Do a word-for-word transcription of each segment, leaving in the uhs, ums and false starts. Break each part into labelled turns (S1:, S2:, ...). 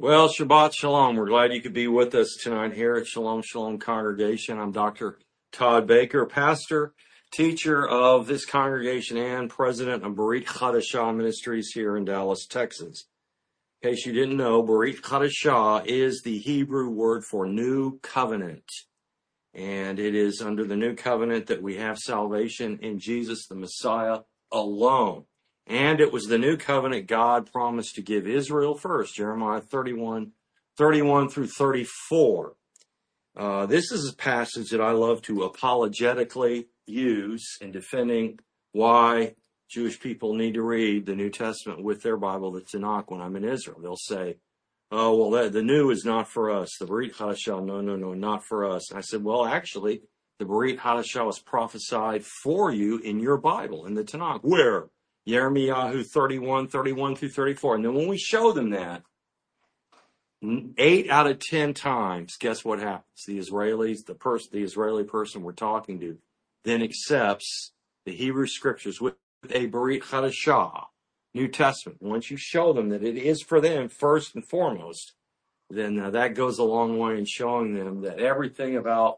S1: Well, Shabbat Shalom. We're glad you could be with us tonight here at Shalom Shalom Congregation. I'm Doctor Todd Baker, pastor, teacher of this congregation, and president of Berit Chadashah Ministries here in Dallas, Texas. In case you didn't know, Berit Chadashah is the Hebrew word for new covenant. And it is under the new covenant that we have salvation in Jesus, the Messiah, alone. And it was the new covenant God promised to give Israel first, Jeremiah thirty-one, thirty-one through thirty-four. Uh, this is a passage that I love to apologetically use in defending why Jewish people need to read the New Testament with their Bible, the Tanakh, when I'm in Israel. They'll say, oh, well, that, the new is not for us. The Berit Hadashah, no, no, no, not for us. And I said, well, actually, the Berit Hadashah was prophesied for you in your Bible, in the Tanakh. Where? Yirmiyahu thirty-one, thirty-one through thirty-four. And then when we show them that, eight out of ten times, guess what happens? The Israelis, the person, the Israeli person we're talking to, then accepts the Hebrew scriptures with a Berit Hadashah, New Testament. Once you show them that it is for them first and foremost, then uh, that goes a long way in showing them that everything about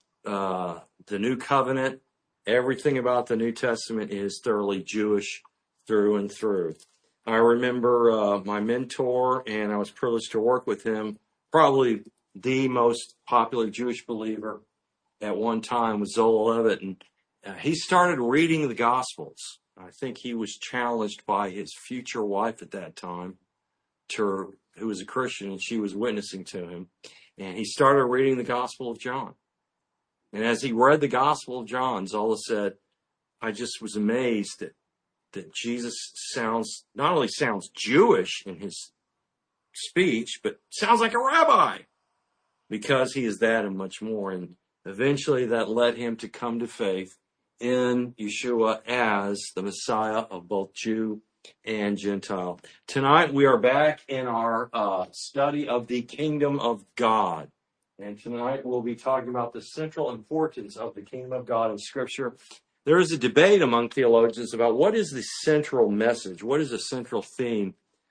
S1: uh, the New Covenant, everything about the New Testament is thoroughly Jewish through and through. I remember uh, my mentor, and I was privileged to work with him, probably the most popular Jewish believer at one time was Zola Levitt, and uh, he started reading the Gospels. I think he was challenged by his future wife at that time, to, who was a Christian, and she was witnessing to him. And he started reading the Gospel of John. And as he read the Gospel of John, Zola said, I just was amazed that, that Jesus sounds, not only sounds Jewish in his speech, but sounds like a rabbi, because he is that and much more. And eventually that led him to come to faith in Yeshua as the Messiah of both Jew and Gentile. Tonight we are back in our uh, study of the kingdom of God. And tonight we'll be talking about the central importance of the kingdom of God in Scripture. There is a debate among theologians about what is the central message, what is the central theme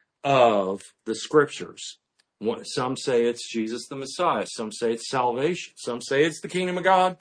S1: of the Scriptures. Some say it's Jesus the Messiah. Some say it's salvation. Some say it's the kingdom of God.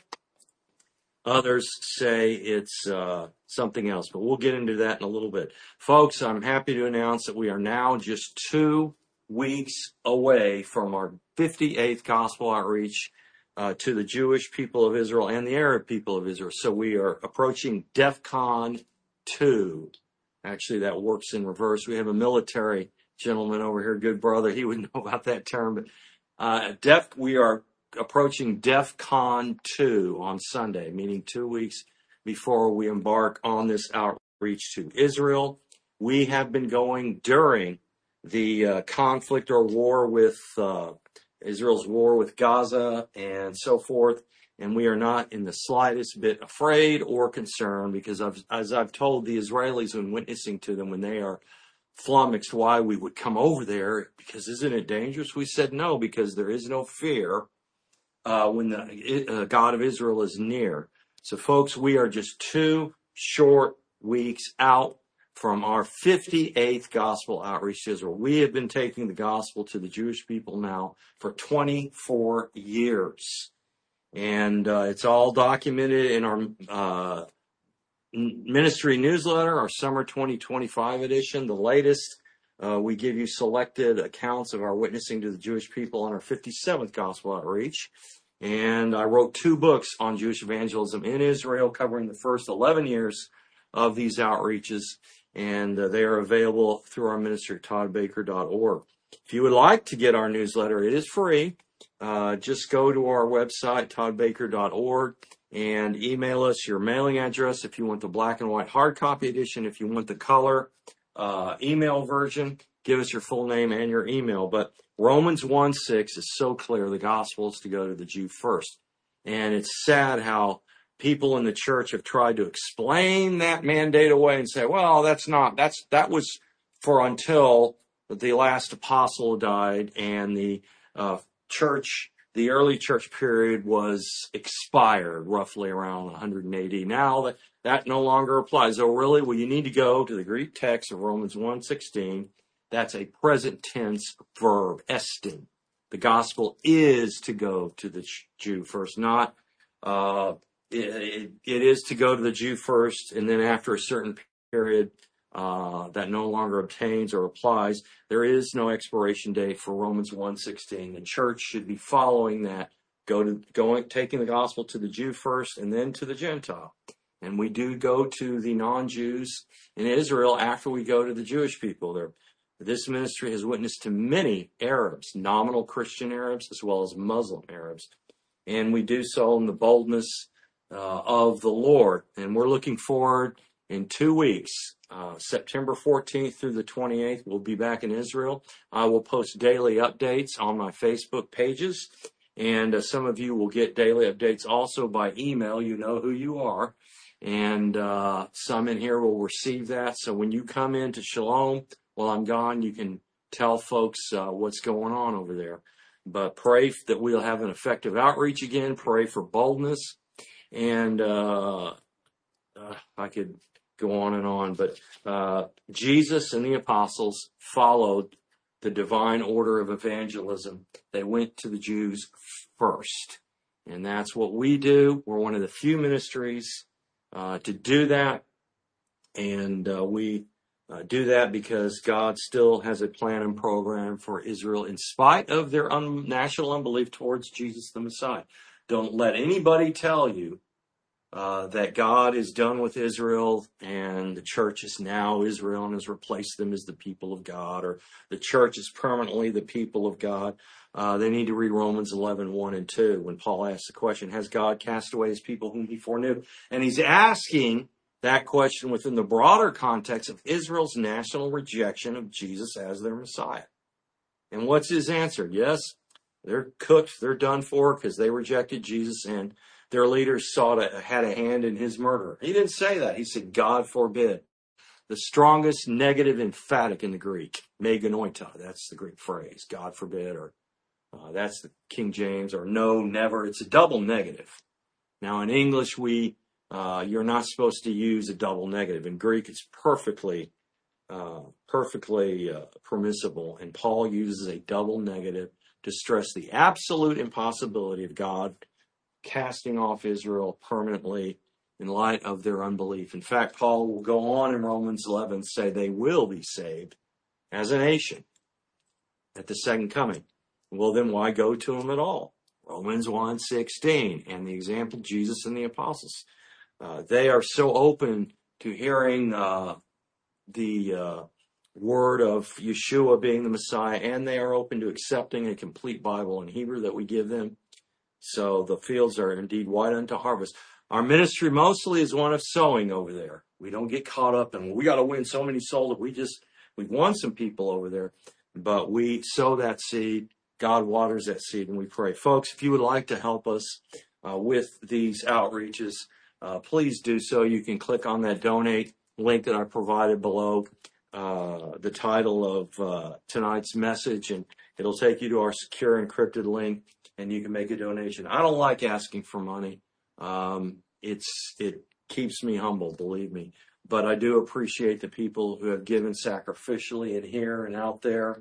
S1: Others say it's uh, something else, but we'll get into that in a little bit. Folks, I'm happy to announce that we are now just two weeks away from our fifty-eighth Gospel Outreach uh, to the Jewish people of Israel and the Arab people of Israel. So we are approaching DEFCON two. Actually, that works in reverse. We have a military gentleman over here, good brother. He would know about that term. But uh, Def, we are approaching DEFCON two on Sunday, meaning two weeks before we embark on this outreach to Israel. We have been going during the uh, conflict or war with uh, Israel's war with Gaza and so forth, and we are not in the slightest bit afraid or concerned, because I've, as I've told the Israelis when witnessing to them, when they are flummoxed why we would come over there, because isn't it dangerous? We said no, because there is no fear Uh, when the uh, God of Israel is near. So, folks, we are just two short weeks out from our fifty-eighth Gospel Outreach to Israel. We have been taking the gospel to the Jewish people now for twenty-four years. And uh, it's all documented in our uh, ministry newsletter, our summer twenty twenty-five edition, the latest. Uh, we give you selected accounts of our witnessing to the Jewish people on our fifty-seventh Gospel Outreach. And I wrote two books on Jewish evangelism in Israel, covering the first eleven years of these outreaches. And uh, they are available through our ministry, todd baker dot org. If you would like to get our newsletter, it is free. Uh, just go to our website, todd baker dot org, and email us your mailing address if you want the black and white hard copy edition. If you want the color uh, email version, give us your full name and your email. But Romans one six is so clear. The gospel is to go to the Jew first. And it's sad how people in the church have tried to explain that mandate away and say, well, that's not, that's, that was for until the last apostle died and the uh, church, the early church period was expired roughly around one hundred eighty. Now that, that no longer applies. Oh, really? Well, you need to go to the Greek text of Romans one sixteen That's a present tense verb, estin. The gospel is to go to the Jew first, not uh, it, it is to go to the Jew first, and then after a certain period uh, that no longer obtains or applies, there is no expiration date for Romans one sixteen. The church should be following that, go to going taking the gospel to the Jew first and then to the Gentile. And we do go to the non-Jews in Israel after we go to the Jewish people. There, this ministry has witnessed to many Arabs, nominal Christian Arabs, as well as Muslim Arabs. And we do so in the boldness uh, of the Lord. And we're looking forward in two weeks, uh, September fourteenth through the twenty-eighth, we'll be back in Israel. I will post daily updates on my Facebook pages. And uh, some of you will get daily updates also by email. You know who you are. And uh, some in here will receive that. So when you come into Shalom while I'm gone, you can tell folks uh, what's going on over there. But pray that we'll have an effective outreach again. Pray for boldness. And uh, uh, I could go on and on. But uh, Jesus and the apostles followed the divine order of evangelism. They went to the Jews first. And that's what we do. We're one of the few ministries uh, to do that. And uh, we uh, do that because God still has a plan and program for Israel in spite of their un- national unbelief towards Jesus the Messiah. Don't let anybody tell you uh, that God is done with Israel and the church is now Israel and has replaced them as the people of God, or the church is permanently the people of God. Uh, they need to read Romans eleven, one and two when Paul asks the question, has God cast away his people whom he foreknew? And he's asking that question within the broader context of Israel's national rejection of Jesus as their Messiah. And what's his answer? Yes, they're cooked, they're done for because they rejected Jesus and their leaders sought a, had a hand in his murder. He didn't say that. He said, God forbid. The strongest negative emphatic in the Greek, meganoita, that's the Greek phrase, God forbid, or uh, that's the King James, or no, never. It's a double negative. Now in English, we uh, you're not supposed to use a double negative. In Greek, it's perfectly, uh, perfectly uh, permissible. And Paul uses a double negative to stress the absolute impossibility of God casting off Israel permanently in light of their unbelief. In fact, Paul will go on in Romans eleven, say they will be saved as a nation at the second coming. Well, then why go to them at all? Romans one sixteen and the example of Jesus and the apostles. Uh, they are so open to hearing uh, the uh, word of Yeshua being the Messiah, and they are open to accepting a complete Bible in Hebrew that we give them. So the fields are indeed white unto harvest. Our ministry mostly is one of sowing over there. We don't get caught up in, we got to win so many souls. We just, we've won some people over there, but we sow that seed. God waters that seed, and we pray. Folks, if you would like to help us uh, with these outreaches, uh, please do so. You can click on that donate link that I provided below uh, the title of uh, tonight's message, and it'll take you to our secure encrypted link, and you can make a donation. I don't like asking for money. Um, it's it keeps me humble, believe me. But I do appreciate the people who have given sacrificially in here and out there.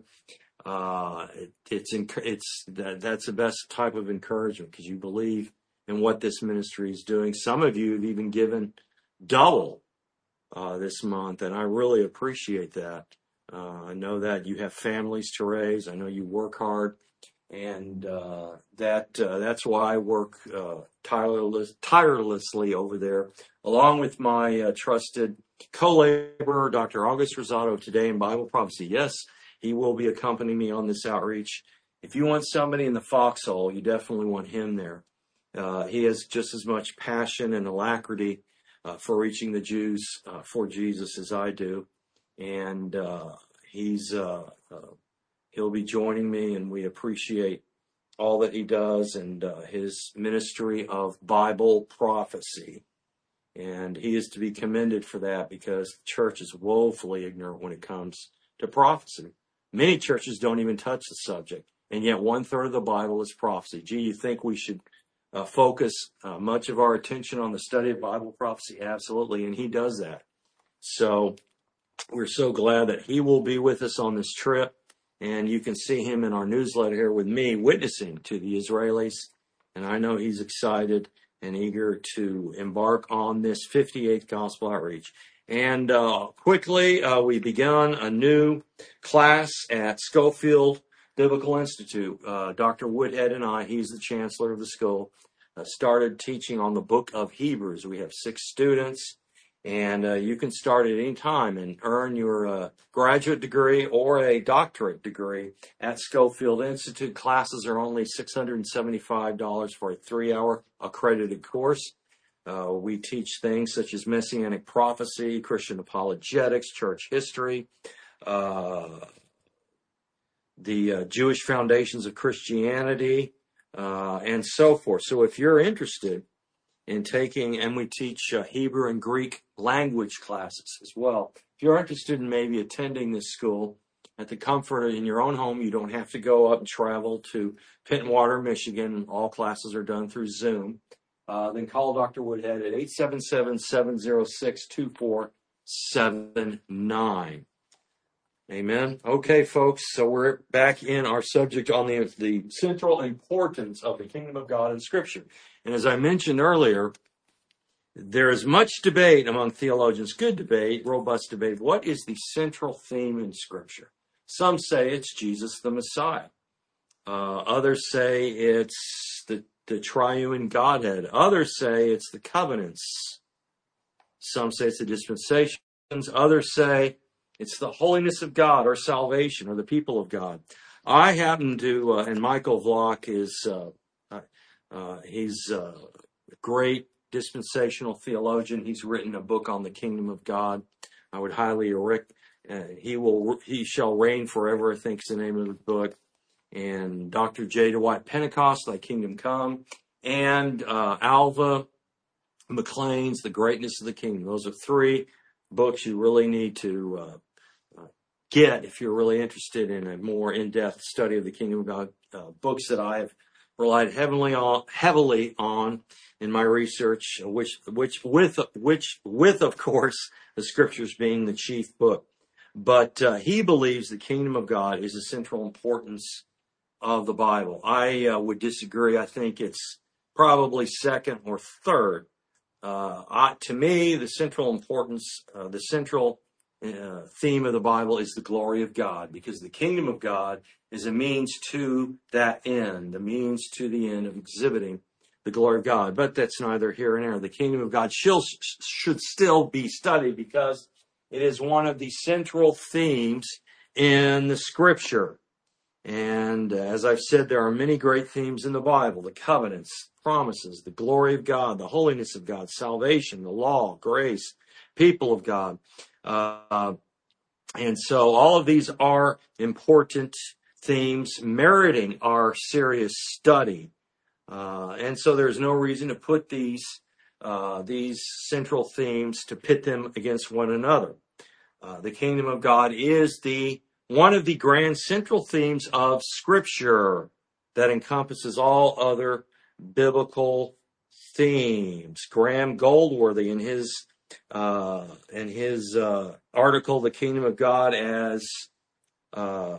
S1: Uh, it, it's it's that, that's the best type of encouragement because you believe in what this ministry is doing. Some of you have even given double uh, this month, and I really appreciate that. Uh, I know that you have families to raise. I know you work hard, and uh, that uh, that's why I work uh, tireless, tirelessly over there, along with my uh, trusted co-laborer, Doctor August Rosado, today in Bible Prophecy. Yes, he will be accompanying me on this outreach. If you want somebody in the foxhole, you definitely want him there. Uh, he has just as much passion and alacrity uh, for reaching the Jews uh, for Jesus as I do. And uh, he's uh, uh, he'll be joining me, and we appreciate all that he does and uh, his ministry of Bible prophecy. And he is to be commended for that because the church is woefully ignorant when it comes to prophecy. Many churches don't even touch the subject, and yet one third of the Bible is prophecy. Gee, you think we should uh, focus uh, much of our attention on the study of Bible prophecy? Absolutely, and he does that. So We're so glad that he will be with us on this trip. And you can see him in our newsletter here with me witnessing to the Israelis. And I know he's excited and eager to embark on this fifty-eighth Gospel Outreach. And uh, quickly, uh, we begun a new class at Schofield Biblical Institute. Uh, Doctor Woodhead and I, he's the chancellor of the school, uh, started teaching on the book of Hebrews. We have six students. And uh, you can start at any time and earn your uh, graduate degree or a doctorate degree at Schofield Institute. Classes are only six hundred seventy-five dollars for a three-hour accredited course. Uh, we teach things such as Messianic prophecy, Christian apologetics, church history, uh, the uh, Jewish foundations of Christianity, uh, and so forth. So if you're interested in taking, and we teach uh, Hebrew and Greek language classes as well. If you're interested in maybe attending this school at the comfort in your own home, you don't have to go up and travel to Pittenwater, Michigan. All classes are done through Zoom. Uh, then call Doctor Woodhead at eight seven seven, seven zero six, two four seven nine. Amen. Okay, folks, so we're back in our subject on the, the central importance of the kingdom of God in Scripture. And as I mentioned earlier, there is much debate among theologians, good debate, robust debate. What is the central theme in Scripture? Some say it's Jesus the Messiah. Uh, others say it's the, the triune Godhead. Others say it's the covenants. Some say it's the dispensations. Others say it's the holiness of God or salvation or the people of God. I happen to, uh, and Michael Vlock is, uh, uh, he's a great dispensational theologian. He's written a book on the kingdom of God. I would highly erect, uh, he will, he shall reign forever, I think is the name of the book. And Doctor J. Dwight Pentecost, Thy Kingdom Come, and uh, Alva McLean's The Greatness of the Kingdom. Those are three books you really need to uh, uh, get if you're really interested in a more in-depth study of the kingdom of God. Uh, books that I have relied heavily on, heavily on in my research, which, which, with, which, with of course, the Scriptures being the chief book. But uh, he believes the kingdom of God is a central importance of the Bible. I uh, would disagree. I think it's probably second or third. Uh, I, to me, the central importance, uh, the central uh, theme of the Bible is the glory of God, because the kingdom of God is a means to that end, a means to the end of exhibiting the glory of God. But that's neither here nor there. The kingdom of God should, should still be studied because it is one of the central themes in the Scripture. And uh, as I've said, there are many great themes in the Bible: the covenants, promises, the glory of God, the holiness of God, salvation, the law, grace, people of God. Uh, and so all of these are important themes meriting our serious study. Uh, and so there's no reason to put these uh, these central themes, to pit them against one another. Uh, the kingdom of God is the one of the grand central themes of Scripture that encompasses all other biblical themes. Graham Goldworthy, in his uh, in his uh, article, "The Kingdom of God as uh,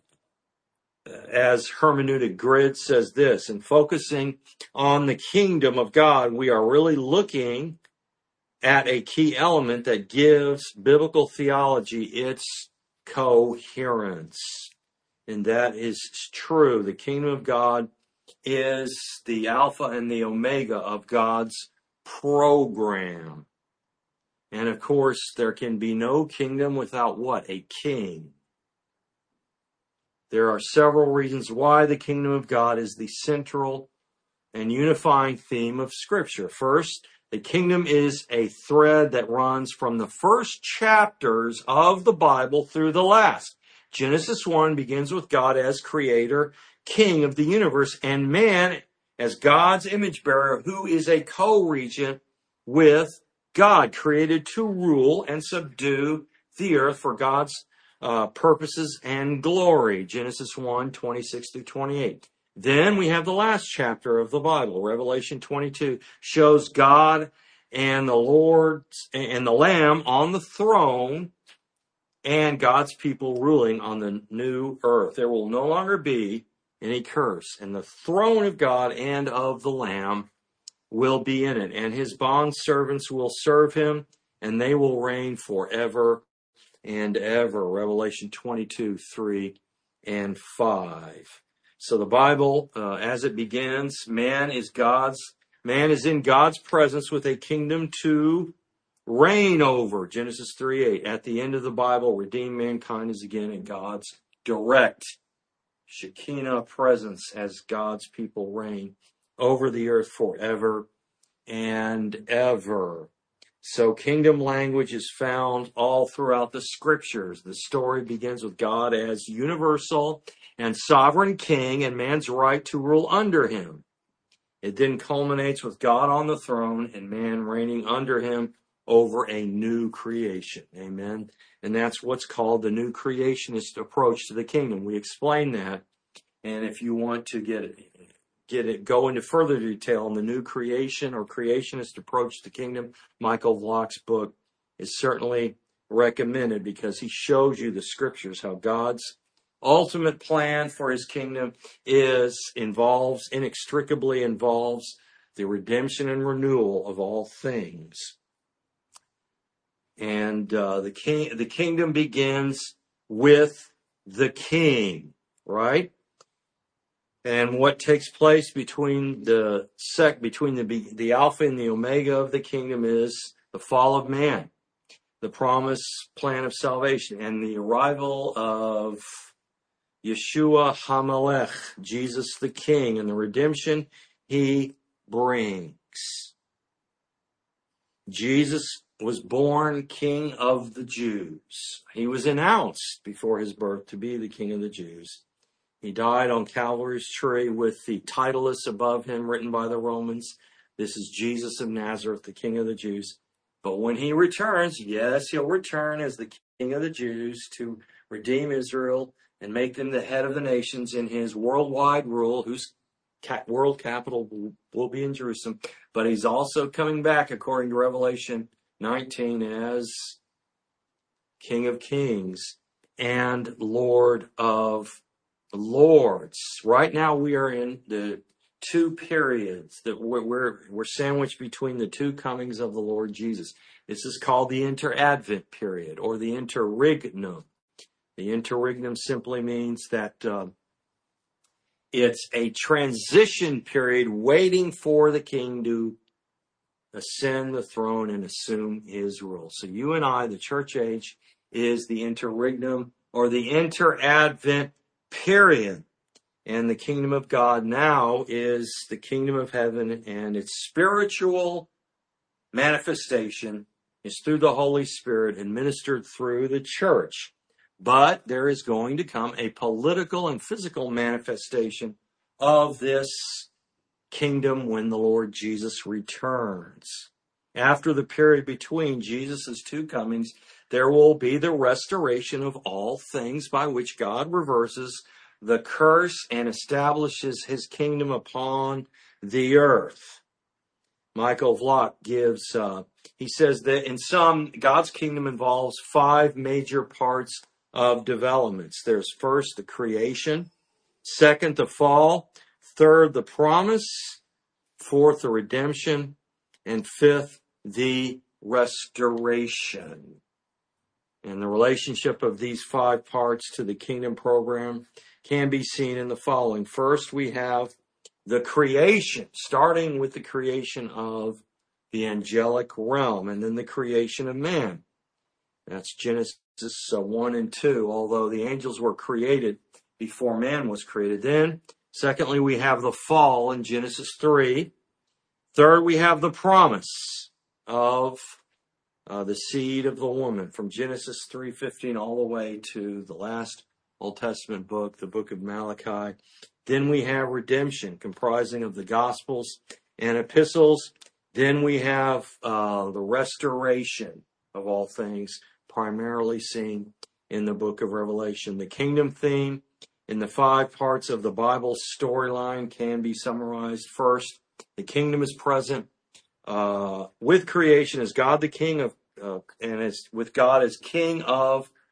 S1: as Hermeneutic Grid," says this: in focusing on the kingdom of God, we are really looking at a key element that gives biblical theology its coherence. And that is true. The kingdom of God is the Alpha and the Omega of God's program. And of course, there can be no kingdom without what? A king. There are several reasons why the kingdom of God is the central and unifying theme of Scripture. First, the kingdom is a thread that runs from the first chapters of the Bible through the last. Genesis one begins with God as creator, king of the universe, and man as God's image bearer, who is a co-regent with God, created to rule and subdue the earth for God's uh, purposes and glory. Genesis one, twenty-six through twenty-eight. Then we have the last chapter of the Bible, Revelation twenty-two, shows God and the Lord and the Lamb on the throne, and God's people ruling on the new earth. There will no longer be any curse, and the throne of God and of the Lamb will be in it, and his bondservants will serve him, and they will reign forever and ever. Revelation twenty-two, three and five. So the Bible, uh, as it begins, man is God's, man is in God's presence with a kingdom to reign over. Genesis three eight. At the end of the Bible, redeemed mankind is again in God's direct Shekinah presence as God's people reign over the earth forever and ever. So kingdom language is found all throughout the scriptures. The story begins with God as universal and sovereign king and man's right to rule under him. It then culminates with God on the throne and man reigning under him over a new creation. Amen. And that's what's called the new creationist approach to the kingdom. We explain that. And if you want to get it, get it, go into further detail on the new creation or creationist approach to the kingdom, Michael Vlock's book is certainly recommended because he shows you the scriptures, how God's ultimate plan for his kingdom is, involves, inextricably involves the redemption and renewal of all things. And uh, the king, the kingdom begins with the king, right? And what takes place between the sec, between the the Alpha and the Omega of the kingdom is the fall of man, the promised plan of salvation, and the arrival of Yeshua HaMelech, Jesus the King, and the redemption he brings. Jesus was born King of the Jews. He was announced before his birth to be the King of the Jews. He died on Calvary's tree with the titulus above him written by the Romans. This is Jesus of Nazareth, the King of the Jews. But when he returns, yes, he'll return as the King of the Jews to redeem Israel and make them the head of the nations in his worldwide rule, whose world capital will be in Jerusalem. But he's also coming back, according to Revelation nineteen, as King of Kings and Lord of Lords. Right now we are in the two periods that we're, we're, we're sandwiched between the two comings of the Lord Jesus. This is called the inter-advent period or the interregnum. The interregnum simply means that uh, it's a transition period waiting for the king to ascend the throne and assume his rule. So you and I, the church age, is the interregnum or the inter-advent period. And the kingdom of God now is the kingdom of heaven, and its spiritual manifestation is through the Holy Spirit administered through the church. But there is going to come a political and physical manifestation of this kingdom when the Lord Jesus returns. After the period between Jesus' two comings, there will be the restoration of all things by which God reverses the curse and establishes his kingdom upon the earth. Michael Vlock gives, uh, he says that in some, God's kingdom involves five major parts of developments. There's first the creation, second the fall, third the promise, fourth the redemption, and fifth the restoration. And the relationship of these five parts to the kingdom program can be seen in the following. First, we have the creation, starting with the creation of the angelic realm, and then the creation of man. That's Genesis one and two, although the angels were created before man was created. Then, secondly, we have the fall in Genesis three. Third, we have the promise of uh, the seed of the woman from Genesis three fifteen all the way to the last Old Testament book, the book of Malachi. Then we have redemption, comprising of the Gospels and epistles. Then we have uh, the restoration of all things, primarily seen in the book of Revelation. The kingdom theme in the five parts of the Bible storyline can be summarized. First, the kingdom is present uh, with creation as God the King of, uh, and as with God as King of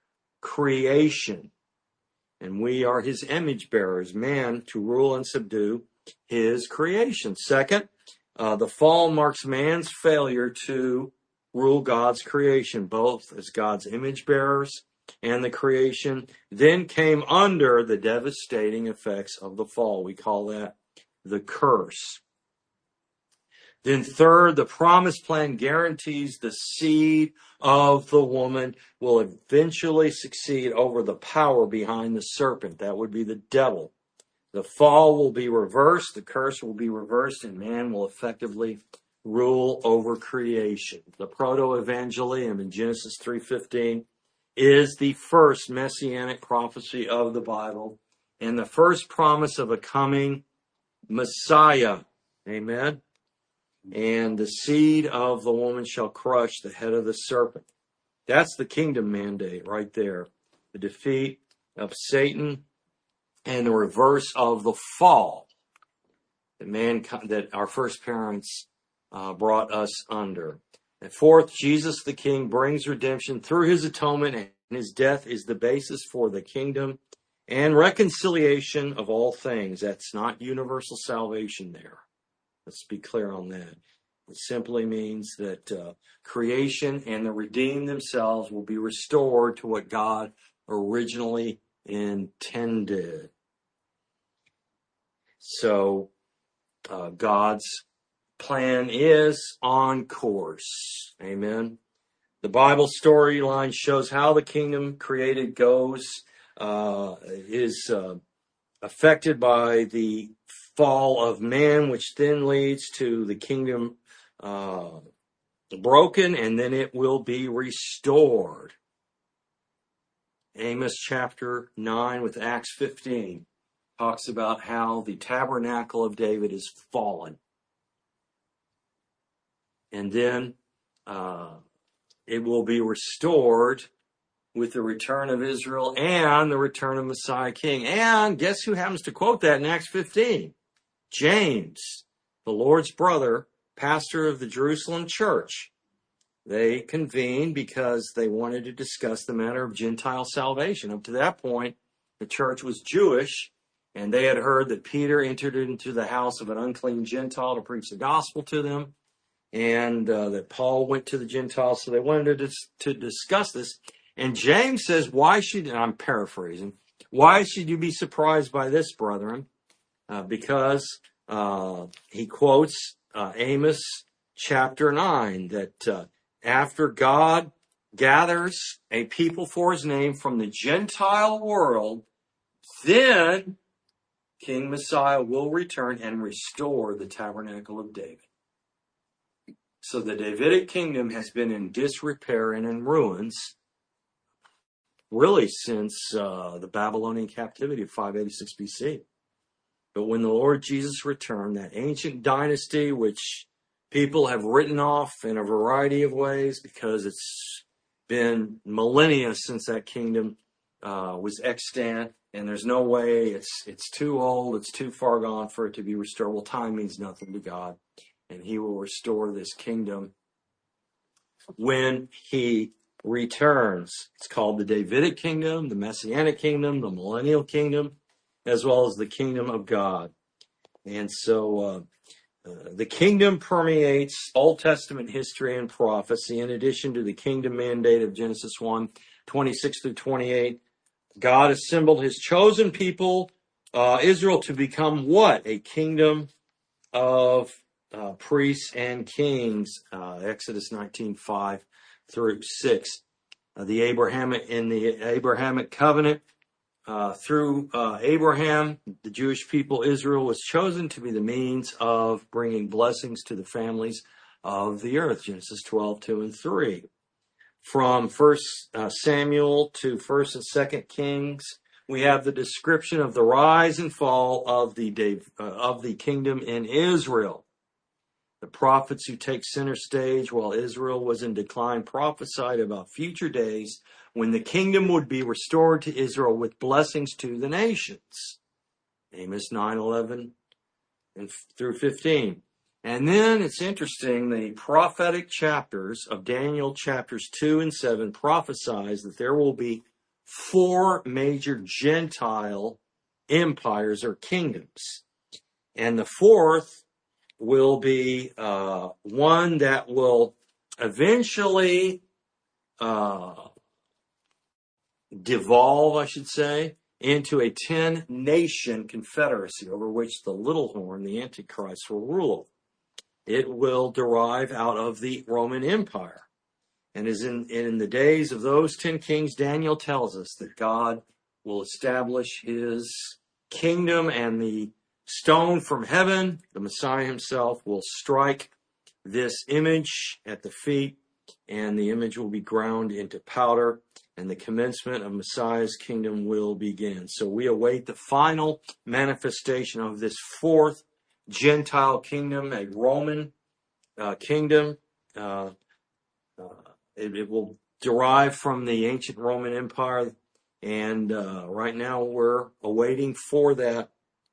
S1: creation. And we are his image bearers, man, to rule and subdue his creation. Second, uh, the fall marks man's failure to rule God's creation, both as God's image bearers and the creation, then came under the devastating effects of the fall. We call that the curse. Then third, the promised plan guarantees the seed of the woman will eventually succeed over the power behind the serpent. That would be the devil. The fall will be reversed, the curse will be reversed, and man will effectively rule over creation. The proto-evangelium in Genesis three fifteen is the first messianic prophecy of the Bible and the first promise of a coming Messiah. Amen. And the seed of the woman shall crush the head of the serpent. That's the kingdom mandate right there. The defeat of Satan and the reverse of the fall that man that our first parents uh, brought us under. And fourth, Jesus the King brings redemption through his atonement, and his death is the basis for the kingdom and reconciliation of all things. That's not universal salvation there. Let's be clear on that. It simply means that uh, creation and the redeemed themselves will be restored to what God originally intended. So uh, God's plan is on course. Amen. The Bible storyline shows how the kingdom created goes, uh, is uh, affected by the fall of man, which then leads to the kingdom uh, broken, and then it will be restored. Amos chapter nine with Acts fifteen talks about how the tabernacle of David is fallen. And then uh, it will be restored with the return of Israel and the return of Messiah King. And guess who happens to quote that in Acts fifteen? James, the Lord's brother, pastor of the Jerusalem church. They convened because they wanted to discuss the matter of Gentile salvation. Up to that point, the church was Jewish, and they had heard that Peter entered into the house of an unclean Gentile to preach the gospel to them, and uh, that Paul went to the Gentiles. So they wanted to, dis- to discuss this. And James says, why should, and I'm paraphrasing, why should you be surprised by this, brethren? Uh, because uh, he quotes uh, Amos chapter nine, that uh, after God gathers a people for his name from the Gentile world, then King Messiah will return and restore the tabernacle of David. So the Davidic kingdom has been in disrepair and in ruins really since uh, the Babylonian captivity of five eighty-six B C. But when the Lord Jesus returned, that ancient dynasty, which people have written off in a variety of ways because it's been millennia since that kingdom uh, was extant, and there's no way, it's it's too old, it's too far gone for it to be restored. Well, time means nothing to God, and he will restore this kingdom when he returns. It's called the Davidic kingdom, the Messianic kingdom, the millennial kingdom, as well as the kingdom of God. And so uh, uh, the kingdom permeates Old Testament history and prophecy. In addition to the kingdom mandate of Genesis one, twenty-six through twenty-eight, God assembled his chosen people, uh, Israel, to become what? A kingdom of uh, priests and kings. Uh, Exodus nineteen, five through six. Uh, the Abrahamic, in the Abrahamic covenant, Uh, through uh, Abraham, the Jewish people, Israel, was chosen to be the means of bringing blessings to the families of the earth. Genesis twelve, two and three. From First uh, Samuel to First and Second Kings, we have the description of the rise and fall of the Dave, uh, of the kingdom in Israel. The prophets who take center stage while Israel was in decline prophesied about future days when the kingdom would be restored to Israel with blessings to the nations. Amos nine, eleven and through fifteen. And then it's interesting, the prophetic chapters of Daniel chapters two and seven prophesies that there will be four major Gentile empires or kingdoms. And the fourth will be uh, one that will eventually uh, devolve, I should say, into a ten-nation confederacy over which the little horn, the Antichrist, will rule. It will derive out of the Roman Empire. And as in, in the days of those ten kings, Daniel tells us that God will establish his kingdom, and the stone from heaven, the Messiah himself, will strike this image at the feet, and the image will be ground into powder, and the commencement of Messiah's kingdom will begin. So we await the final manifestation of this fourth Gentile kingdom, a Roman uh, kingdom. Uh, uh, it, it will derive from the ancient Roman Empire, and uh, right now we're awaiting for that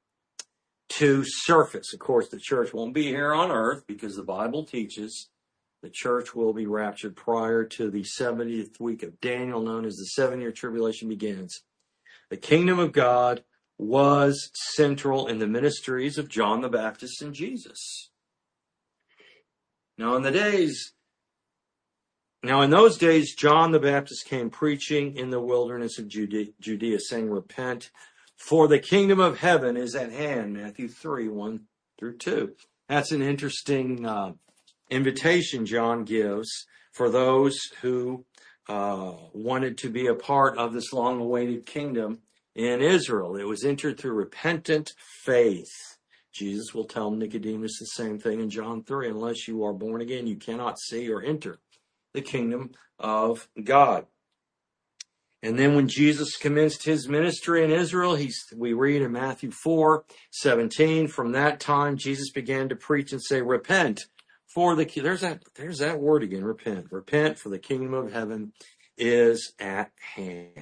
S1: to surface. Of course, the church won't be here on earth because the Bible teaches the church will be raptured prior to the seventieth week of Daniel, known as the seven-year tribulation begins. The kingdom of God was central in the ministries of John the Baptist and Jesus. Now, in the days, now in those days, John the Baptist came preaching in the wilderness of Judea, Judea saying, "Repent, for the kingdom of heaven is at hand." Matthew three, one through two. That's an interesting uh, invitation John gives for those who uh, wanted to be a part of this long-awaited kingdom in Israel. It was entered through repentant faith. Jesus will tell Nicodemus the same thing in John three. Unless you are born again, you cannot see or enter the kingdom of God. And then when Jesus commenced his ministry in Israel, he's, we read in Matthew four seventeen, from that time Jesus began to preach and say, "Repent, for the," there's that, there's that word again, repent. "Repent, for the kingdom of heaven is at hand."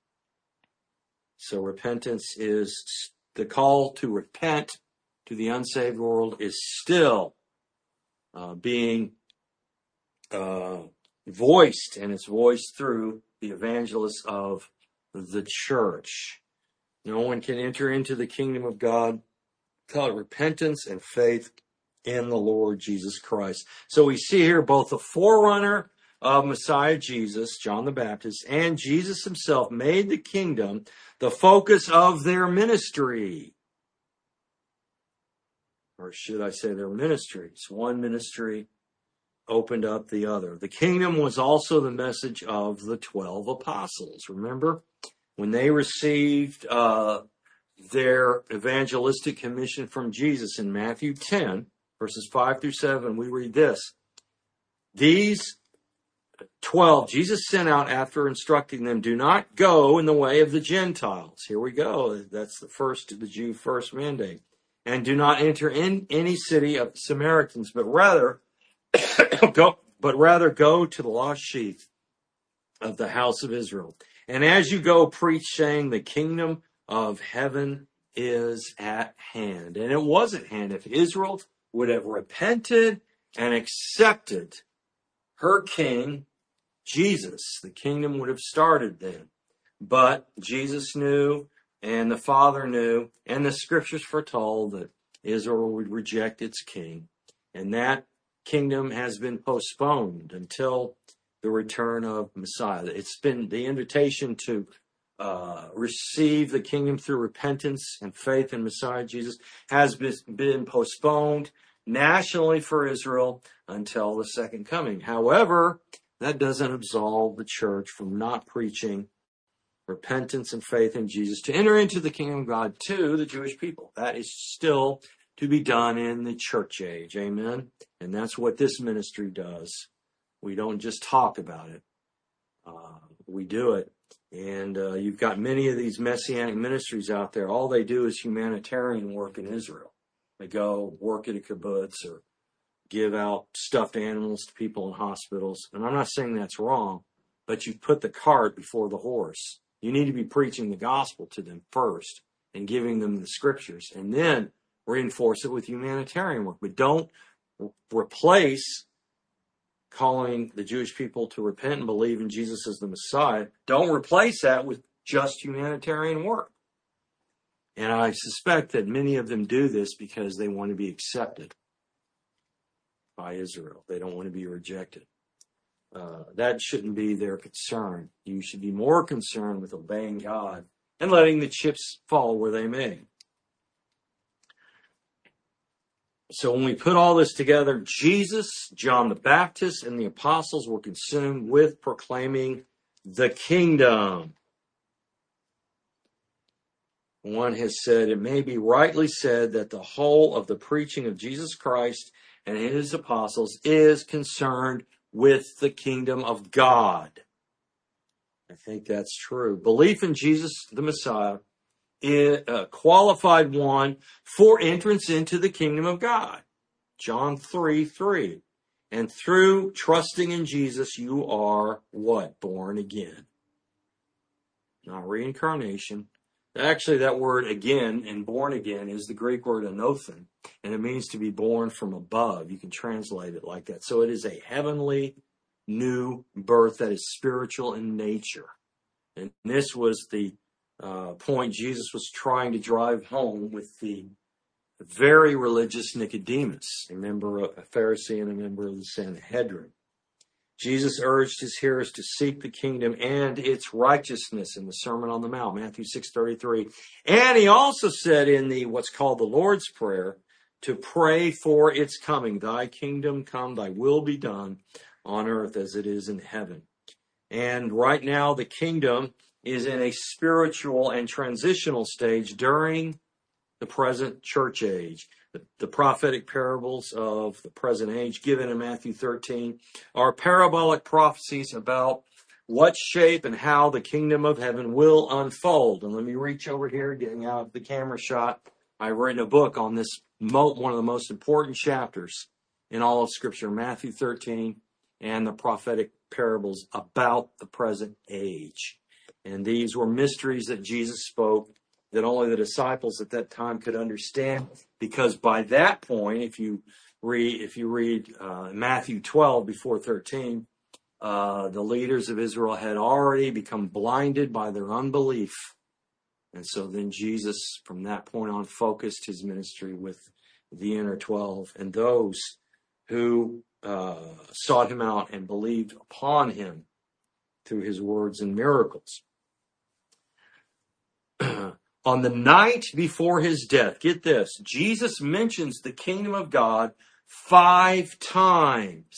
S1: So repentance is, the call to repent to the unsaved world is still uh, being uh, voiced, and it's voiced through the evangelists of the church. No one can enter into the kingdom of God without repentance and faith in the Lord Jesus Christ. So we see here both the forerunner of Messiah Jesus, John the Baptist, and Jesus himself made the kingdom the focus of their ministry. Or should I say their ministries? One ministry opened up the other. The kingdom was also the message of the twelve apostles. Remember, when they received uh, their evangelistic commission from Jesus in Matthew ten, verses five through seven, we read this. These twelve Jesus sent out after instructing them, "Do not go in the way of the Gentiles." Here we go. That's the first, the Jew first mandate. "And do not enter in any city of the Samaritans, but rather go, but rather go to the lost sheep of the house of Israel. And as you go, preach, saying, the kingdom of heaven is at hand." And it was at hand. If Israel would have repented and accepted her king, Jesus, the kingdom would have started then. But Jesus knew, and the Father knew, and the scriptures foretold that Israel would reject its king. And that kingdom has been postponed until the return of Messiah. It's been the invitation to uh, receive the kingdom through repentance and faith in Messiah Jesus has been postponed nationally for Israel until the second coming. However, that doesn't absolve the church from not preaching repentance and faith in Jesus to enter into the kingdom of God to the Jewish people. That is still to be done in the church age. Amen. And that's what this ministry does. We don't just talk about it. Uh, we do it. And uh, you've got many of these messianic ministries out there. All they do is humanitarian work in Israel. They go work at a kibbutz or give out stuffed animals to people in hospitals. And I'm not saying that's wrong, but you put the cart before the horse. You need to be preaching the gospel to them first and giving them the scriptures, and then reinforce it with humanitarian work. But don't replace calling the Jewish people to repent and believe in Jesus as the Messiah. Don't replace that with just humanitarian work. And I suspect that many of them do this because they want to be accepted by Israel. They don't want to be rejected. Uh, that shouldn't be their concern. You should be more concerned with obeying God and letting the chips fall where they may. So when we put all this together, Jesus, John the Baptist, and the apostles were consumed with proclaiming the kingdom. One has said, it may be rightly said that the whole of the preaching of Jesus Christ and his apostles is concerned with the kingdom of God. I think that's true. Belief in Jesus, the Messiah, is a qualified one for entrance into the kingdom of God. John three three. And through trusting in Jesus, you are what? Born again. Not reincarnation. Actually, that word again and born again is the Greek word anothen, and it means to be born from above. You can translate it like that. So it is a heavenly new birth that is spiritual in nature. And this was the uh, point Jesus was trying to drive home with the very religious Nicodemus, a member of a Pharisee and a member of the Sanhedrin. Jesus urged his hearers to seek the kingdom and its righteousness in the Sermon on the Mount, Matthew six thirty-three. And he also said in the what's called the Lord's Prayer to pray for its coming. Thy kingdom come, thy will be done on earth as it is in heaven. And right now the kingdom is in a spiritual and transitional stage during the present church age. The, the prophetic parables of the present age given in Matthew thirteen are parabolic prophecies about what shape and how the kingdom of heaven will unfold. And let me reach over here, getting out of the camera shot. I've written a book on this, one of the most important chapters in all of Scripture, Matthew thirteen, and the prophetic parables about the present age. And these were mysteries that Jesus spoke that only the disciples at that time could understand, because by that point, if you read, if you read uh, Matthew twelve before thirteen, uh, the leaders of Israel had already become blinded by their unbelief. And so then Jesus, from that point on, focused his ministry with the inner twelve and those who uh, sought him out and believed upon him through his words and miracles. On the night before his death, get this, Jesus mentions the kingdom of God five times.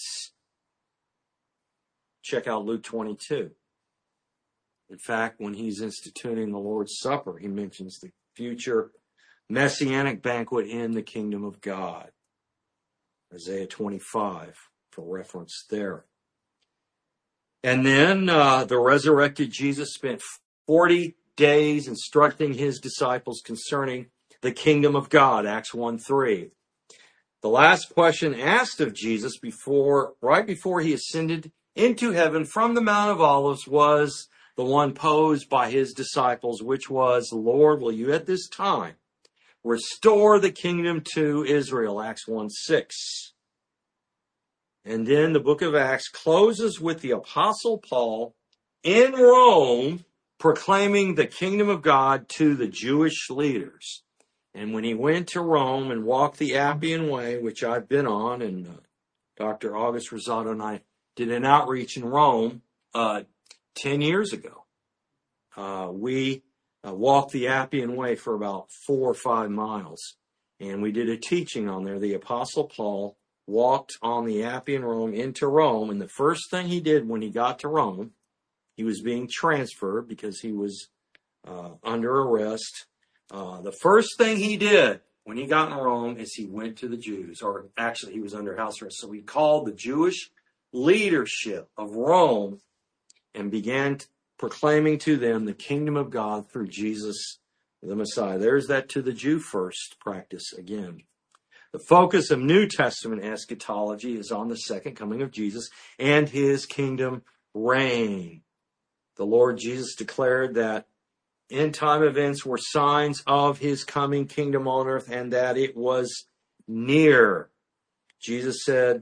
S1: Check out Luke twenty-two. In fact, when he's instituting the Lord's Supper, he mentions the future messianic banquet in the kingdom of God. Isaiah twenty-five, for reference there. And then uh, the resurrected Jesus spent forty days instructing his disciples concerning the kingdom of God, Acts one three. The last question asked of Jesus before, right before he ascended into heaven from the Mount of Olives was the one posed by his disciples, which was, Lord, will you at this time restore the kingdom to Israel, Acts one six. And then the book of Acts closes with the Apostle Paul in Rome proclaiming the kingdom of God to the Jewish leaders. And when he went to Rome and walked the Appian Way, which I've been on, and uh, Doctor August Rosado and I did an outreach in Rome uh, ten years ago. Uh, we uh, walked the Appian Way for about four or five miles. And we did a teaching on there. The Apostle Paul walked on the Appian Road into Rome. And the first thing he did when he got to Rome, he was being transferred because he was uh, under arrest. Uh, the first thing he did when he got in Rome is he went to the Jews, or actually he was under house arrest. So he called the Jewish leadership of Rome and began proclaiming to them the kingdom of God through Jesus, the Messiah. There's that to the Jew first practice again. The focus of New Testament eschatology is on the second coming of Jesus and his kingdom reign. The Lord Jesus declared that end-time events were signs of his coming kingdom on earth and that it was near. Jesus said,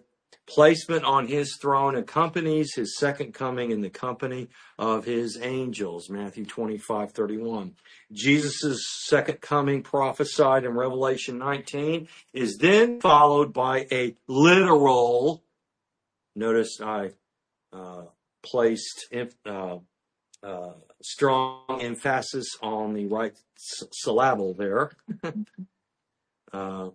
S1: Placement on his throne accompanies his second coming in the company of his angels, Matthew twenty-five thirty-one. Jesus' second coming prophesied in Revelation nineteen is then followed by a literal, notice I uh, placed uh, uh, strong emphasis on the right s- syllable there, uh,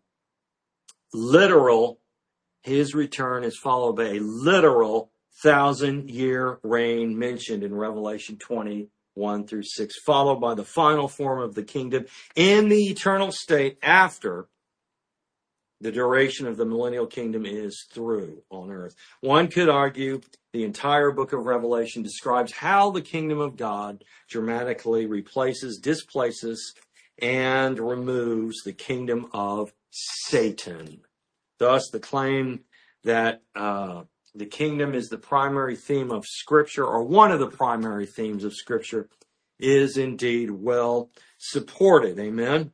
S1: literal. His return is followed by a literal thousand-year reign mentioned in Revelation twenty-one through six, followed by the final form of the kingdom in the eternal state after the duration of the millennial kingdom is through on earth. One could argue the entire book of Revelation describes how the kingdom of God dramatically replaces, displaces, and removes the kingdom of Satan. Thus, the claim that uh, the kingdom is the primary theme of Scripture, or one of the primary themes of Scripture, is indeed well supported. Amen?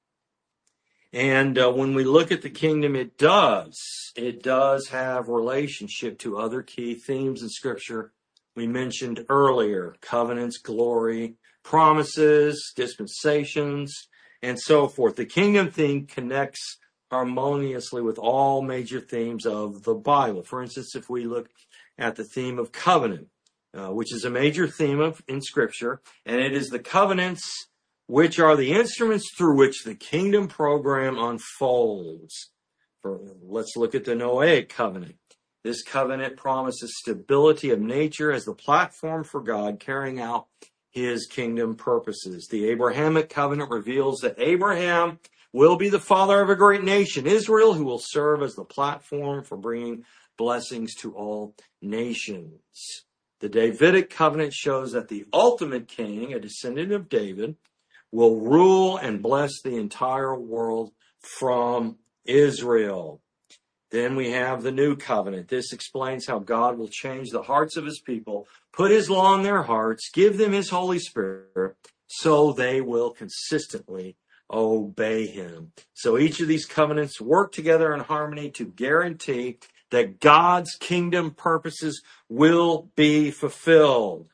S1: And uh, when we look at the kingdom, it does. It does have relationship to other key themes in Scripture we mentioned earlier. Covenants, glory, promises, dispensations, and so forth. The kingdom theme connects harmoniously with all major themes of the Bible. For instance, if we look at the theme of covenant, uh, which is a major theme of in Scripture, and it is the covenants which are the instruments through which the kingdom program unfolds. For, let's look at the Noahic covenant. This covenant promises stability of nature as the platform for God carrying out his kingdom purposes. The Abrahamic covenant reveals that Abraham will be the father of a great nation, Israel, who will serve as the platform for bringing blessings to all nations. The Davidic covenant shows that the ultimate king, a descendant of David, will rule and bless the entire world from Israel. Then we have the new covenant. This explains how God will change the hearts of his people, put his law in their hearts, give them his Holy Spirit, so they will consistently obey him. So each of these covenants work together in harmony to guarantee that God's kingdom purposes will be fulfilled.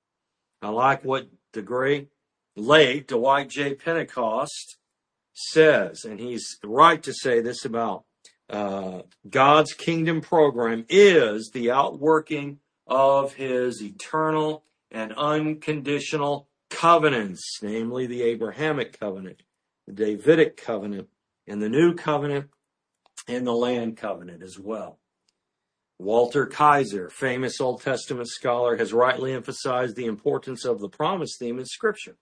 S1: I like what the great late Dwight J. Pentecost says, and he's right to say this about uh, God's kingdom program is the outworking of his eternal and unconditional covenants, namely the Abrahamic covenant, the Davidic covenant, and the new covenant, and the land covenant as well. Walter Kaiser, famous Old Testament scholar, has rightly emphasized the importance of the promise theme in Scripture.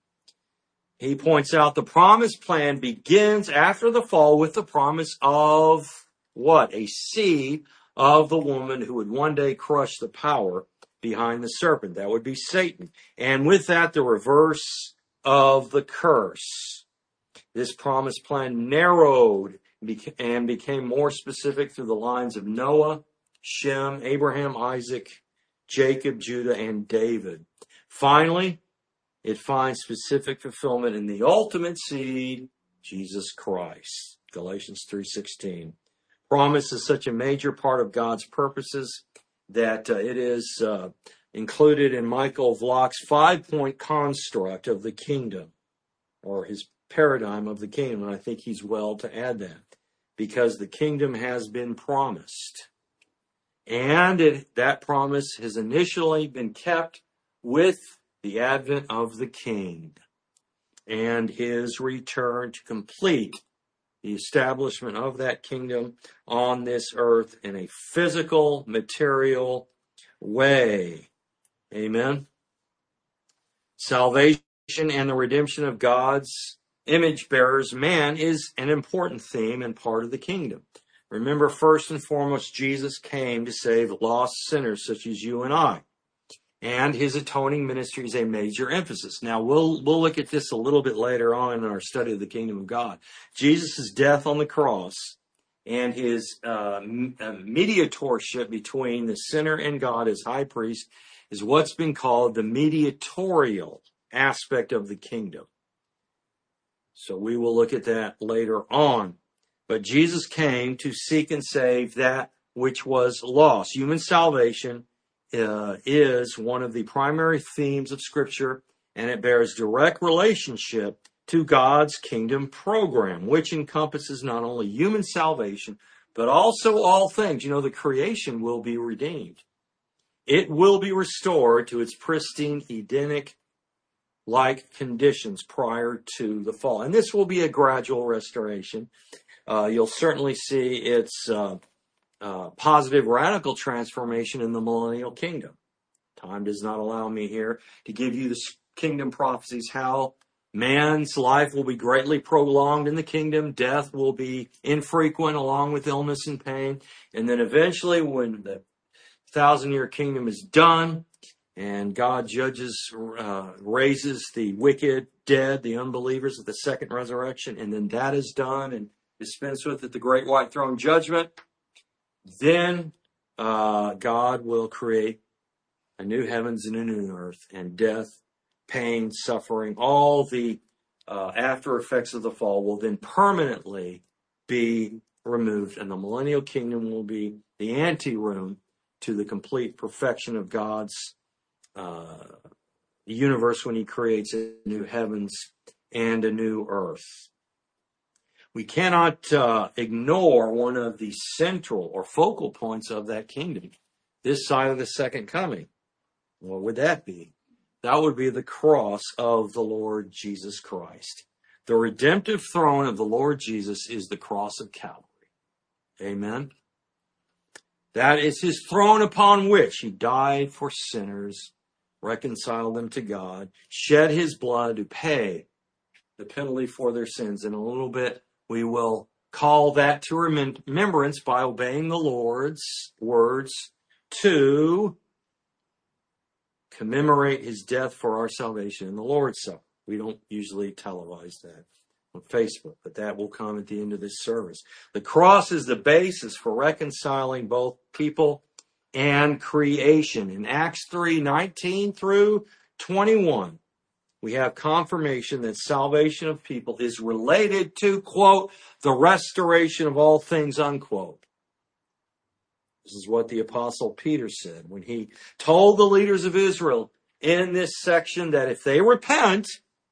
S1: He points out the promise plan begins after the fall with the promise of what? A seed of the woman who would one day crush the power behind the serpent. That would be Satan. And with that, the reverse of the curse. This promise plan narrowed and became more specific through the lines of Noah, Shem, Abraham, Isaac, Jacob, Judah, and David. Finally, it finds specific fulfillment in the ultimate seed, Jesus Christ. Galatians three sixteen. Promise is such a major part of God's purposes that uh, it is uh, included in Michael Vlach's five-point construct of the kingdom, or his paradigm of the kingdom. And I think he's well to add that, because the kingdom has been promised. And it, that promise has initially been kept with the advent of the King and his return to complete the establishment of that kingdom on this earth in a physical, material way. Amen. Salvation and the redemption of God's image bearers, man, is an important theme and part of the kingdom. Remember, first and foremost, Jesus came to save lost sinners such as you and I. And his atoning ministry is a major emphasis. Now, we'll we'll look at this a little bit later on in our study of the kingdom of God. Jesus' death on the cross and his uh, mediatorship between the sinner and God as high priest is what's been called the mediatorial aspect of the kingdom. So we will look at that later on. But Jesus came to seek and save that which was lost. Human salvation uh, is one of the primary themes of Scripture, and it bears direct relationship to God's kingdom program, which encompasses not only human salvation, but also all things. You know, the creation will be redeemed. It will be restored to its pristine, Edenic-like conditions prior to the fall. And this will be a gradual restoration. Uh, you'll certainly see its uh, uh, positive, radical transformation in the millennial kingdom. Time does not allow me here to give you the kingdom prophecies, how man's life will be greatly prolonged in the kingdom. Death will be infrequent along with illness and pain. And then eventually when the thousand-year kingdom is done and God judges, uh, raises the wicked, dead, the unbelievers at the second resurrection, and then that is done and dispensed with at the great white throne judgment, then uh, God will create a new heavens and a new earth, and death, pain, suffering, all the uh, after effects of the fall will then permanently be removed, and the millennial kingdom will be the anteroom to the complete perfection of God's uh, universe when he creates a new heavens and a new earth. We cannot uh, ignore one of the central or focal points of that kingdom, this side of the second coming. What would that be? That would be the cross of the Lord Jesus Christ. The redemptive throne of the Lord Jesus is the cross of Calvary. Amen. That is his throne upon which he died for sinners, reconciled them to God, shed his blood to pay the penalty for their sins. In a little bit, we will call that to remembrance by obeying the Lord's words to commemorate his death for our salvation in the Lord's Supper. We don't usually televise that on Facebook, but that will come at the end of this service. The cross is the basis for reconciling both people and creation. In Acts three nineteen through twenty-one, we have confirmation that salvation of people is related to, quote, the restoration of all things, unquote. This is what the Apostle Peter said when he told the leaders of Israel in this section that if they repent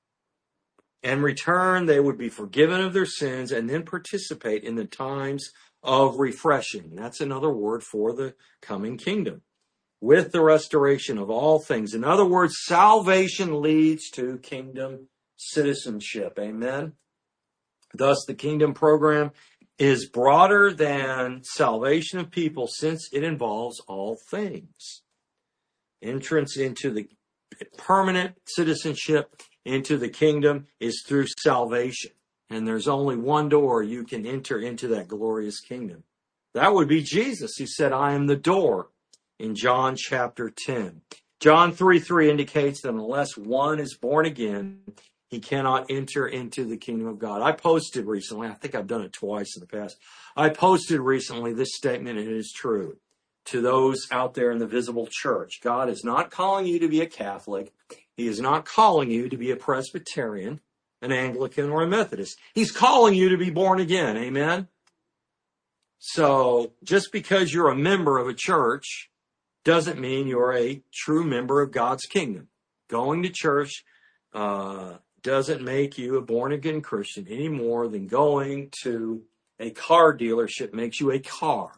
S1: and return, they would be forgiven of their sins and then participate in the times of refreshing. That's another word for the coming kingdom, with the restoration of all things. In other words, salvation leads to kingdom citizenship. Amen. Thus, the kingdom program is broader than salvation of people, since it involves all things. Entrance into the permanent citizenship into the kingdom is through salvation. And there's only one door you can enter into that glorious kingdom. That would be Jesus, who said, I am the door, in John chapter ten. John three three indicates that unless one is born again, he cannot enter into the kingdom of God. I posted recently, I think I've done it twice in the past. I posted recently this statement, and it is true, to those out there in the visible church. God is not calling you to be a Catholic. He is not calling you to be a Presbyterian, an Anglican, or a Methodist. He's calling you to be born again. Amen? So just because you're a member of a church doesn't mean you're a true member of God's kingdom. Going to church uh, doesn't make you a born-again Christian any more than going to a car dealership makes you a car.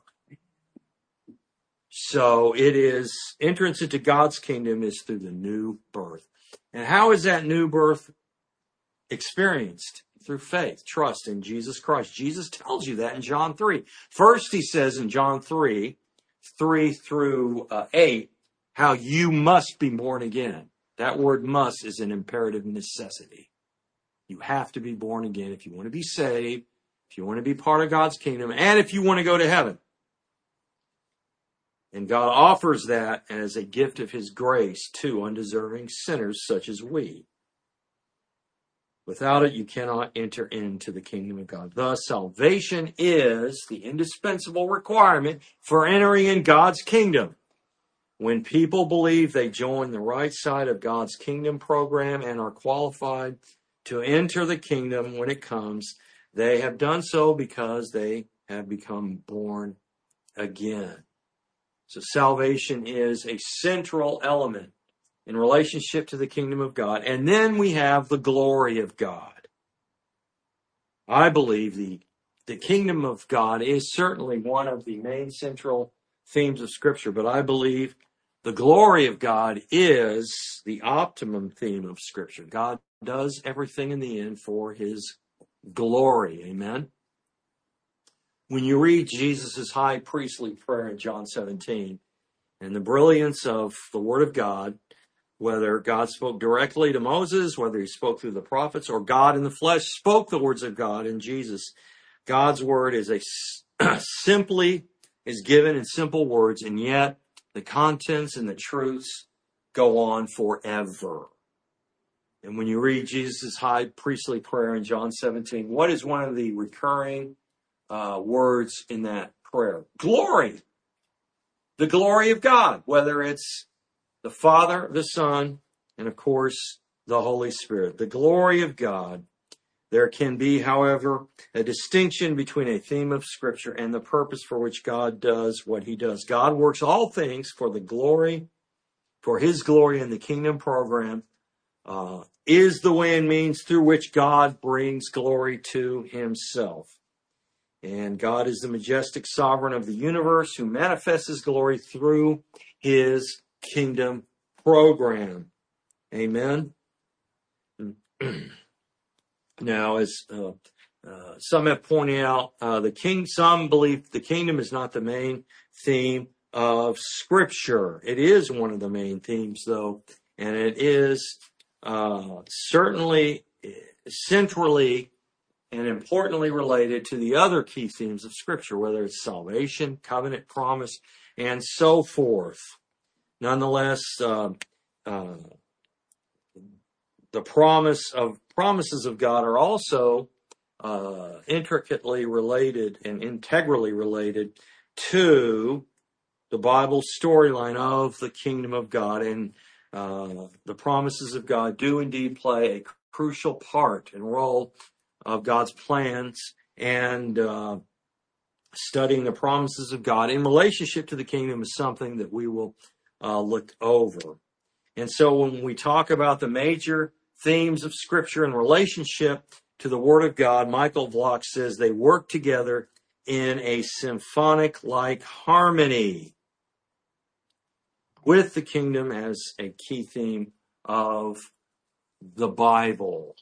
S1: So it is, entrance into God's kingdom is through the new birth. And how is that new birth experienced? Through faith, trust in Jesus Christ. Jesus tells you that in John three. First, he says in John three, three through uh, eight, how you must be born again. That word must is an imperative necessity. You have to be born again if you want to be saved, if you want to be part of God's kingdom, and if you want to go to heaven. And God offers that as a gift of his grace to undeserving sinners such as we. Without it, you cannot enter into the kingdom of God. Thus, salvation is the indispensable requirement for entering in God's kingdom. When people believe they join the right side of God's kingdom program and are qualified to enter the kingdom when it comes, they have done so because they have become born again. So salvation is a central element in relationship to the kingdom of God. And then we have the glory of God. I believe the, the kingdom of God is certainly one of the main central themes of Scripture, but I believe the glory of God is the optimum theme of Scripture. God does everything in the end for his glory. Amen? When you read Jesus' high priestly prayer in John seventeen, and the brilliance of the Word of God, whether God spoke directly to Moses, whether he spoke through the prophets, or God in the flesh spoke the words of God in Jesus, God's Word is a simply is given in simple words, and yet the contents and the truths go on forever. And when you read Jesus' high priestly prayer in John seventeen, what is one of the recurring uh, words in that prayer? Glory. The glory of God, whether it's the Father, the Son, and of course, the Holy Spirit. The glory of God. There can be, however, a distinction between a theme of Scripture and the purpose for which God does what he does. God works all things for the glory, for his glory in the kingdom program, uh, is the way and means through which God brings glory to himself. And God is the majestic sovereign of the universe who manifests his glory through his kingdom program. Amen. Now, as uh, uh, some have pointed out, uh, the king. Some believe the kingdom is not the main theme of Scripture. It is one of the main themes, though, and it is uh, certainly centrally and importantly related to the other key themes of Scripture, whether it's salvation, covenant, promise, and so forth. Nonetheless, uh, uh, the promise of promises of God are also uh, intricately related and integrally related to the Bible storyline of the kingdom of God. And uh, the promises of God do indeed play a crucial part and role of God's plans, and uh, studying the promises of God in relationship to the kingdom is something that we will uh, look over. And so when we talk about the major themes of Scripture in relationship to the Word of God, Michael Block says they work together in a symphonic-like harmony with the kingdom as a key theme of the Bible.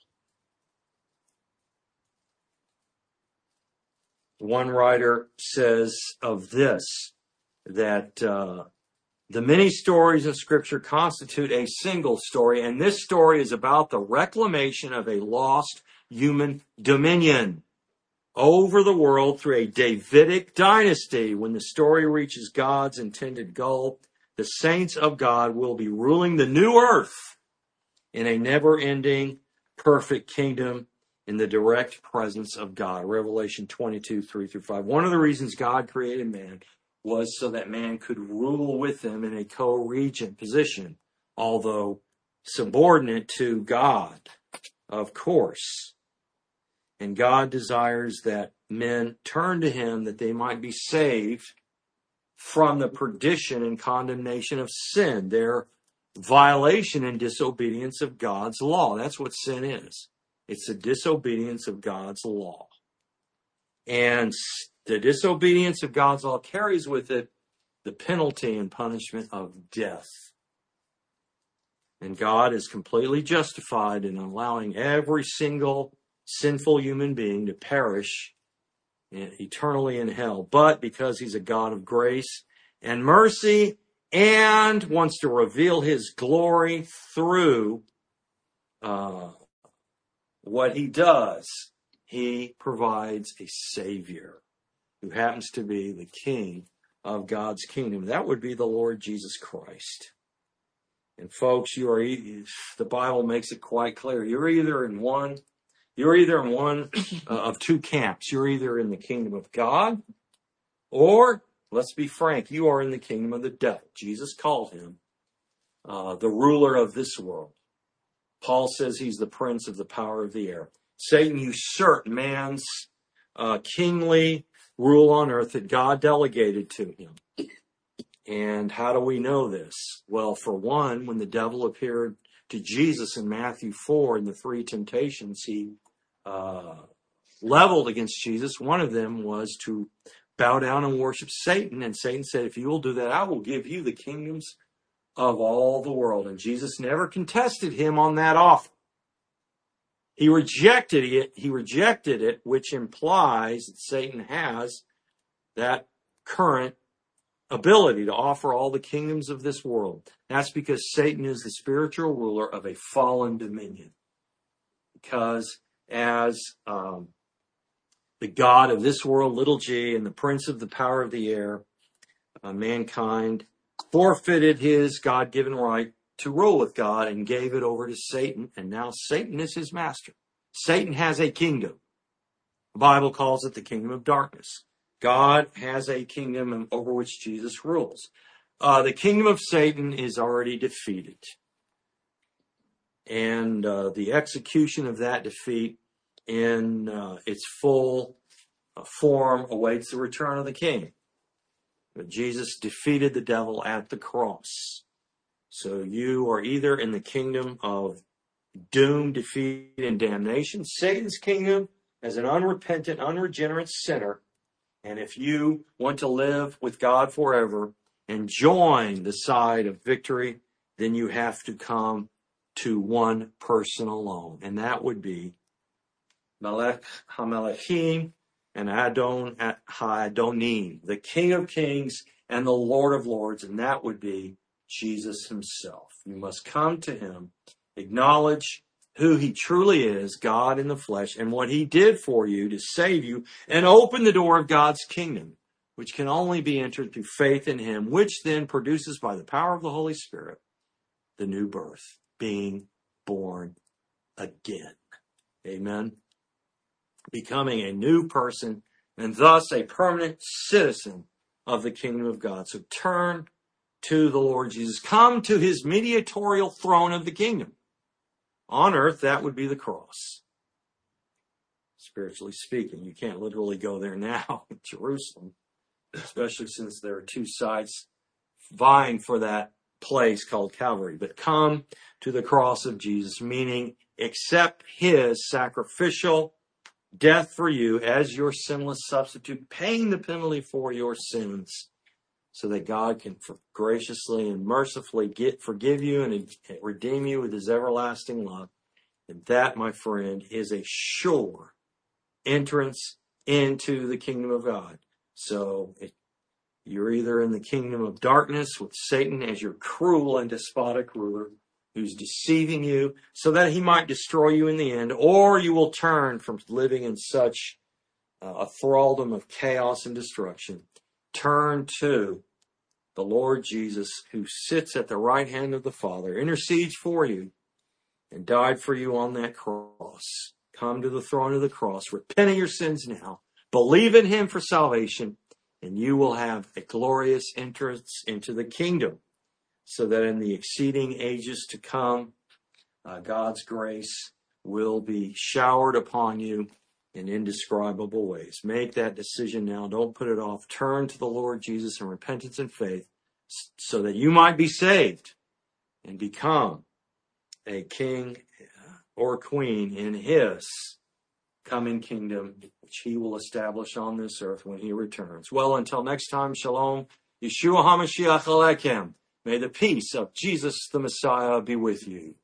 S1: One writer says of this that uh, the many stories in Scripture constitute a single story, and this story is about the reclamation of a lost human dominion over the world through a Davidic dynasty. When the story reaches God's intended goal, the saints of God will be ruling the new earth in a never-ending, perfect kingdom in the direct presence of God. Revelation twenty-two, three through five. One of the reasons God created man was so that man could rule with him in a co-regent position, although subordinate to God, of course. And God desires that men turn to him that they might be saved from the perdition and condemnation of sin, their violation and disobedience of God's law. That's what sin is. It's the disobedience of God's law. And the disobedience of God's law carries with it the penalty and punishment of death. And God is completely justified in allowing every single sinful human being to perish eternally in hell. But because he's a God of grace and mercy and wants to reveal his glory through uh, what he does, he provides a Savior who happens to be the King of God's kingdom. That would be the Lord Jesus Christ. And folks, you are, the Bible makes it quite clear. You're either in one, you're either in one uh, of two camps. You're either in the kingdom of God, or, let's be frank, you are in the kingdom of the devil. Jesus called him uh, the ruler of this world. Paul says he's the prince of the power of the air. Satan usurped man's uh, kingly rule on earth that God delegated to him. And how do we know this? Well, for one, when the devil appeared to Jesus in Matthew four in the three temptations he uh, leveled against Jesus, one of them was to bow down and worship Satan. And Satan said, if you will do that, I will give you the kingdoms of all the world. And Jesus never contested him on that offer. He rejected it. He rejected it, which implies that Satan has that current ability to offer all the kingdoms of this world. That's because Satan is the spiritual ruler of a fallen dominion. Because as um, the God of this world, little g, and the prince of the power of the air, uh, mankind forfeited his God-given right to rule with God and gave it over to Satan. And now Satan is his master. Satan has a kingdom. The Bible calls it the kingdom of darkness. God has a kingdom over which Jesus rules. Uh, the kingdom of Satan is already defeated. And uh, the execution of that defeat in uh, its full uh, form awaits the return of the king. But Jesus defeated the devil at the cross. So you are either in the kingdom of doom, defeat, and damnation, Satan's kingdom as an unrepentant, unregenerate sinner. And if you want to live with God forever and join the side of victory, then you have to come to one person alone. And that would be Melech HaMelechim and Adon HaAdonim, the King of Kings and the Lord of Lords. And that would be Jesus himself. You must come to him, acknowledge who he truly is, God in the flesh, and what he did for you to save you, and open the door of God's kingdom, which can only be entered through faith in him, which then produces by the power of the Holy Spirit the new birth, being born again. Amen. Becoming a new person, and thus a permanent citizen of the kingdom of God. So turn to the Lord Jesus. Come to his mediatorial throne of the kingdom. On earth, that would be the cross. Spiritually speaking, you can't literally go there now in Jerusalem, especially since there are two sides vying for that place called Calvary. But come to the cross of Jesus, meaning accept his sacrificial death for you as your sinless substitute, paying the penalty for your sins, so that God can graciously and mercifully get forgive you and redeem you with his everlasting love. And that, my friend, is a sure entrance into the kingdom of God. So it, you're either in the kingdom of darkness with Satan as your cruel and despotic ruler who's deceiving you so that he might destroy you in the end, or you will turn from living in such uh, a thraldom of chaos and destruction. Turn to the Lord Jesus, who sits at the right hand of the Father, intercedes for you, and died for you on that cross. Come to the throne of the cross, repent of your sins now, believe in him for salvation, and you will have a glorious entrance into the kingdom, so that in the exceeding ages to come, uh, God's grace will be showered upon you in indescribable ways. Make that decision now. Don't put it off. Turn to the Lord Jesus in repentance and faith so that you might be saved and become a king or queen in his coming kingdom, which he will establish on this earth when he returns. Well, until next time, shalom. Yeshua HaMashiach Alechem. May the peace of Jesus the Messiah be with you.